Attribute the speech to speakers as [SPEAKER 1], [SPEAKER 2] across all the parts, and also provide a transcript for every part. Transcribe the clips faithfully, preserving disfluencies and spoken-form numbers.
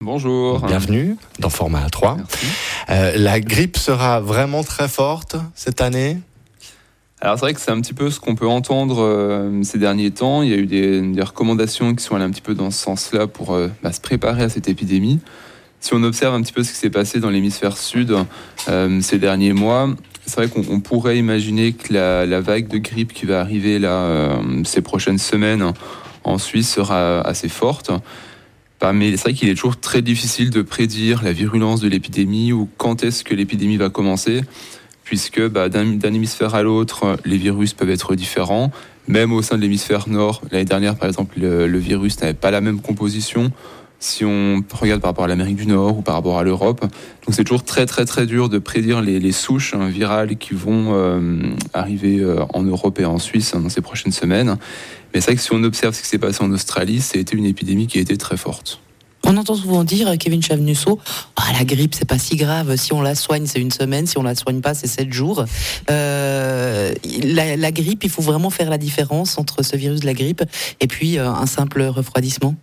[SPEAKER 1] Bonjour.
[SPEAKER 2] Bienvenue dans Format A trois. Euh, la grippe sera vraiment très forte cette année ?
[SPEAKER 1] Alors c'est vrai que c'est un petit peu ce qu'on peut entendre euh, ces derniers temps. Il y a eu des, des recommandations qui sont allées un petit peu dans ce sens-là pour euh, bah, se préparer à cette épidémie. Si on observe un petit peu ce qui s'est passé dans l'hémisphère sud euh, ces derniers mois, c'est vrai qu'on on pourrait imaginer que la, la vague de grippe qui va arriver là euh, ces prochaines semaines en Suisse sera assez forte. Mais c'est vrai qu'il est toujours très difficile de prédire la virulence de l'épidémie ou quand est-ce que l'épidémie va commencer, puisque bah, d'un, d'un hémisphère à l'autre, les virus peuvent être différents. Même au sein de l'hémisphère nord, l'année dernière, par exemple, le, le virus n'avait pas la même composition si on regarde par rapport à l'Amérique du Nord ou par rapport à l'Europe. Donc c'est toujours très très très dur de prédire les, les souches hein, virales qui vont euh, arriver euh, en Europe et en Suisse hein, dans ces prochaines semaines. Mais c'est vrai que si on observe ce qui s'est passé en Australie, ça a été une épidémie qui a été très forte.
[SPEAKER 3] On entend souvent dire, Kevin Chavnusso, ah, la grippe, c'est pas si grave. Si on la soigne, c'est une semaine. Si on la soigne pas, c'est sept jours. Euh, la, la grippe, il faut vraiment faire la différence entre ce virus de la grippe et puis euh, un simple refroidissement.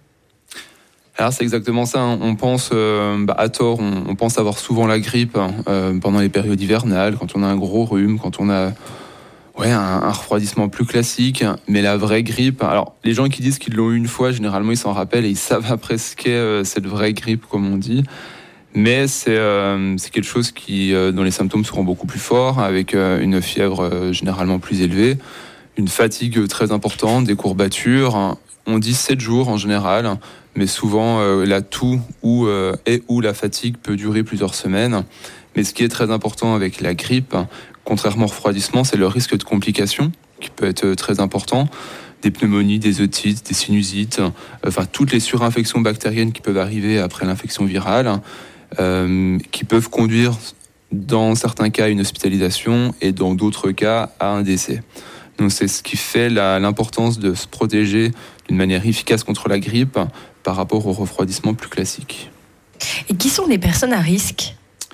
[SPEAKER 1] Alors c'est exactement ça. Hein. On pense, euh, bah, à tort, on, on pense avoir souvent la grippe hein, euh, pendant les périodes hivernales, quand on a un gros rhume, quand on a ouais, un, un refroidissement plus classique. Mais la vraie grippe, alors les gens qui disent qu'ils l'ont eu une fois, généralement ils s'en rappellent et ils savent après ce qu'est euh, cette vraie grippe, comme on dit. Mais c'est, euh, c'est quelque chose qui, euh, dont les symptômes seront beaucoup plus forts, avec euh, une fièvre euh, généralement plus élevée, une fatigue très importante, des courbatures. Hein. On dit sept jours en général, mais souvent euh, la toux ou, euh, et ou la fatigue peut durer plusieurs semaines. Mais ce qui est très important avec la grippe, contrairement au refroidissement, c'est le risque de complications qui peut être très important. Des pneumonies, des otites, des sinusites, enfin toutes les surinfections bactériennes qui peuvent arriver après l'infection virale, euh, qui peuvent conduire dans certains cas à une hospitalisation et dans d'autres cas à un décès. Donc c'est ce qui fait la, l'importance de se protéger d'une manière efficace contre la grippe par rapport au refroidissement plus classique.
[SPEAKER 4] Et qui sont les personnes à risque ?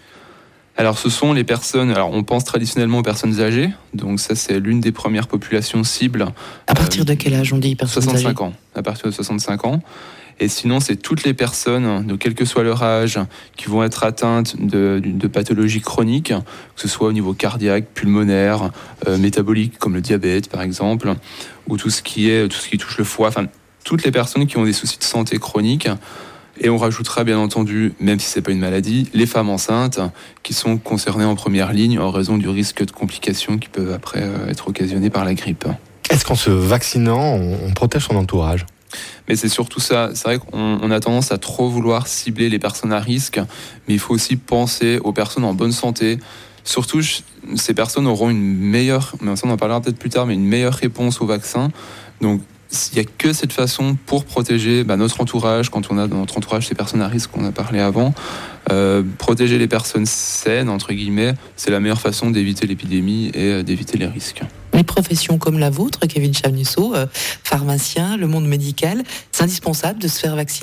[SPEAKER 1] Alors ce sont les personnes, alors on pense traditionnellement aux personnes âgées, donc ça c'est l'une des premières populations cibles.
[SPEAKER 3] À partir euh, de quel âge on dit personnes
[SPEAKER 1] soixante-cinq
[SPEAKER 3] âgées ?
[SPEAKER 1] ans, à partir de soixante-cinq ans. Et sinon c'est toutes les personnes, de quel que soit leur âge, qui vont être atteintes de, de pathologies chroniques, que ce soit au niveau cardiaque, pulmonaire, euh, métabolique, comme le diabète par exemple, ou tout ce qui est, tout ce qui touche le foie, enfin toutes les personnes qui ont des soucis de santé chroniques. Et on rajoutera bien entendu, même si c'est pas une maladie, les femmes enceintes qui sont concernées en première ligne en raison du risque de complications qui peuvent après être occasionnées par la grippe.
[SPEAKER 2] Est-ce qu'en se vaccinant, on protège son entourage ?
[SPEAKER 1] Mais c'est surtout ça. C'est vrai qu'on on a tendance à trop vouloir cibler les personnes à risque, mais il faut aussi penser aux personnes en bonne santé. Surtout, ces personnes auront une meilleure, mais ça on en parlera peut-être plus tard, mais une meilleure réponse au vaccin. Donc il n'y a que cette façon pour protéger bah, notre entourage, quand on a dans notre entourage ces personnes à risque qu'on a parlé avant. Euh, protéger les personnes saines, entre guillemets, c'est la meilleure façon d'éviter l'épidémie et euh, d'éviter les risques.
[SPEAKER 3] Les professions comme la vôtre, Kevin Chavnusso, euh, pharmacien, le monde médical, c'est indispensable de se faire vacciner ?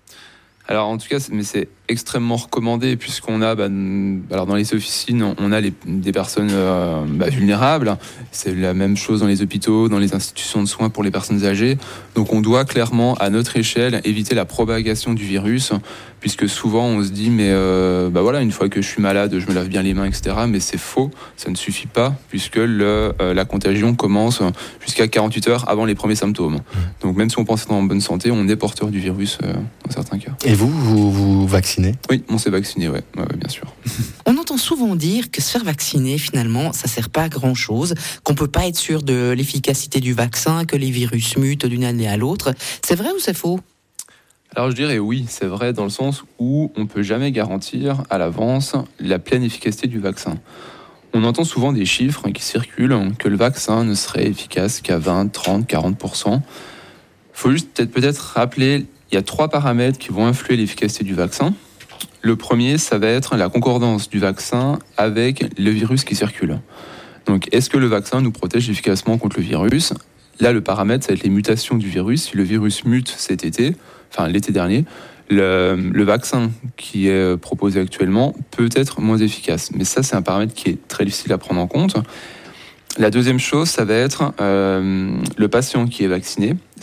[SPEAKER 1] Alors en tout cas, c'est, mais c'est extrêmement recommandé puisqu'on a, bah, alors dans les officines, on a les, des personnes euh, bah, vulnérables. C'est la même chose dans les hôpitaux, dans les institutions de soins pour les personnes âgées. Donc on doit clairement, à notre échelle, éviter la propagation du virus, puisque souvent on se dit, mais euh, bah voilà, une fois que je suis malade, je me lave bien les mains, et cetera. Mais c'est faux, ça ne suffit pas, puisque le, euh, la contagion commence jusqu'à quarante-huit heures avant les premiers symptômes. Donc même si on pense être en bonne santé, on est porteur du virus euh, dans certains cas.
[SPEAKER 2] Et vous, vous vous vaccinez ?
[SPEAKER 1] Oui, on s'est vacciné, ouais, ouais, ouais, bien sûr.
[SPEAKER 3] On entend souvent dire que se faire vacciner, finalement, ça sert pas à grand-chose, qu'on peut pas être sûr de l'efficacité du vaccin, que les virus mutent d'une année à l'autre. C'est vrai ou c'est faux ?
[SPEAKER 1] Alors je dirais oui, c'est vrai dans le sens où on peut jamais garantir à l'avance la pleine efficacité du vaccin. On entend souvent des chiffres qui circulent, que le vaccin ne serait efficace qu'à vingt, trente, quarante pour cent. Il faut juste peut-être, peut-être rappeler, il y a trois paramètres qui vont influer l'efficacité du vaccin. Le premier, ça va être la concordance du vaccin avec le virus qui circule. Donc, est-ce que le vaccin nous protège efficacement contre le virus ? Là, le paramètre, ça va être les mutations du virus. Si le virus mute cet été, enfin l'été dernier, le, le vaccin qui est proposé actuellement peut être moins efficace. Mais ça, c'est un paramètre qui est très difficile à prendre en compte. La deuxième chose, ça va être euh, le patient qui est vacciné.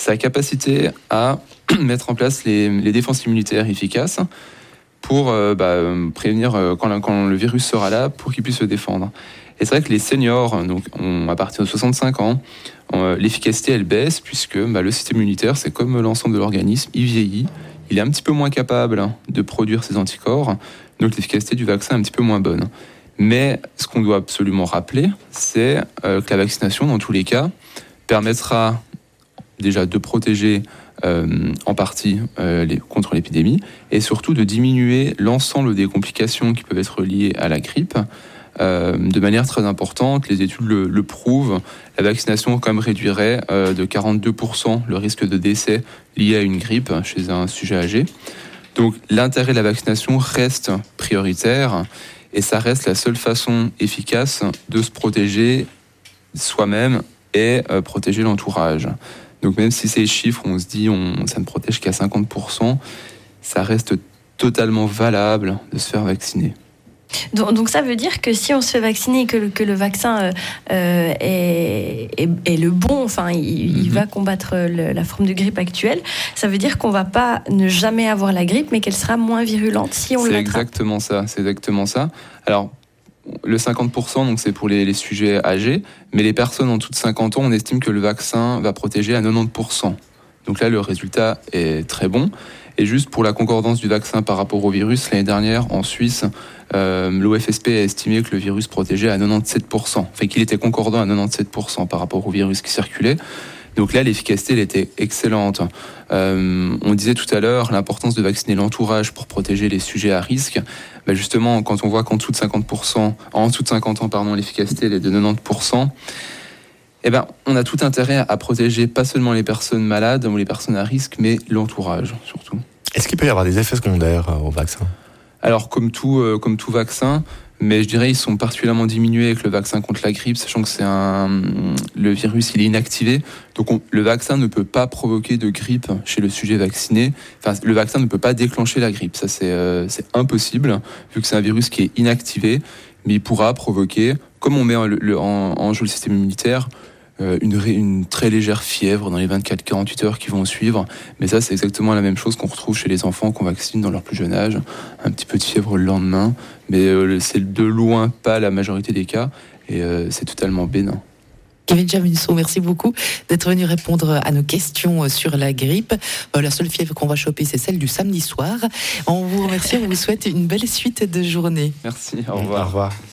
[SPEAKER 1] sa capacité à mettre en place les, les défenses immunitaires efficaces pour euh, bah, prévenir euh, quand, quand le virus sera là, pour qu'il puisse se défendre. Et c'est vrai que les seniors, donc on, à partir de soixante-cinq ans, euh, l'efficacité elle baisse puisque bah, le système immunitaire, c'est comme l'ensemble de l'organisme, il vieillit, il est un petit peu moins capable de produire ses anticorps, donc l'efficacité du vaccin est un petit peu moins bonne. Mais ce qu'on doit absolument rappeler, c'est euh, que la vaccination, dans tous les cas, permettra déjà de protéger euh, en partie euh, les, contre l'épidémie et surtout de diminuer l'ensemble des complications qui peuvent être liées à la grippe euh, de manière très importante. Les études le, le prouvent. La vaccination quand même réduirait euh, de quarante-deux pour cent le risque de décès lié à une grippe chez un sujet âgé. Donc l'intérêt de la vaccination reste prioritaire et ça reste la seule façon efficace de se protéger soi-même et euh, protéger l'entourage. Donc même si ces chiffres, on se dit on, ça ne protège qu'à cinquante pour cent, ça reste totalement valable de se faire vacciner.
[SPEAKER 4] Donc, donc ça veut dire que si on se fait vacciner et que, que le vaccin euh, est, est, est le bon, enfin il, mm-hmm. il va combattre le, la forme de grippe actuelle, ça veut dire qu'on ne va pas ne jamais avoir la grippe, mais qu'elle sera moins virulente si on
[SPEAKER 1] c'est
[SPEAKER 4] l'attrape.
[SPEAKER 1] Exactement ça, c'est exactement ça. Alors le cinquante pour cent, donc c'est pour les, les sujets âgés, mais les personnes en dessous de cinquante ans, on estime que le vaccin va protéger à quatre-vingt-dix pour cent. Donc là, le résultat est très bon. Et juste pour la concordance du vaccin par rapport au virus, l'année dernière, en Suisse, euh, l'O F S P a estimé que le virus protégeait à quatre-vingt-dix-sept pour cent. Enfin, qu'il était concordant à quatre-vingt-dix-sept pour cent par rapport au virus qui circulait. Donc là, l'efficacité, elle était excellente. Euh, on disait tout à l'heure l'importance de vacciner l'entourage pour protéger les sujets à risque. Ben justement, quand on voit qu'en dessous de cinquante pour cent, en dessous de cinquante ans, pardon, l'efficacité elle est de quatre-vingt-dix pour cent, eh ben, on a tout intérêt à protéger pas seulement les personnes malades ou les personnes à risque, mais l'entourage surtout.
[SPEAKER 2] Est-ce qu'il peut y avoir des effets secondaires au vaccin ?
[SPEAKER 1] Alors, comme tout, euh, comme tout vaccin, mais je dirais ils sont particulièrement diminués avec le vaccin contre la grippe, sachant que c'est un, le virus il est inactivé, donc on, le vaccin ne peut pas provoquer de grippe chez le sujet vacciné. Enfin, le vaccin ne peut pas déclencher la grippe, ça c'est, euh, c'est impossible vu que c'est un virus qui est inactivé, mais il pourra provoquer, comme on met en, le, en, en jeu le système immunitaire, Une, une très légère fièvre dans les vingt-quatre à quarante-huit heures qui vont suivre. Mais ça, c'est exactement la même chose qu'on retrouve chez les enfants qu'on vaccine dans leur plus jeune âge. Un petit peu de fièvre le lendemain. Mais euh, c'est de loin pas la majorité des cas. Et euh, c'est totalement bénin.
[SPEAKER 3] Kevin Chavanusseau, merci beaucoup d'être venu répondre à nos questions sur la grippe. Euh, la seule fièvre qu'on va choper, c'est celle du samedi soir. On vous remercie, on vous souhaite une belle suite de journée.
[SPEAKER 1] Merci, au revoir.
[SPEAKER 2] Au revoir.